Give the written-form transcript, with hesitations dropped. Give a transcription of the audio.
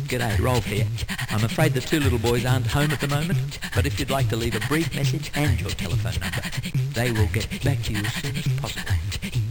G'day, Rolf here. I'm afraid the two little boys aren't home at the moment, but if you'd like to leave a brief message and your telephone number, they will get back to you as soon as possible.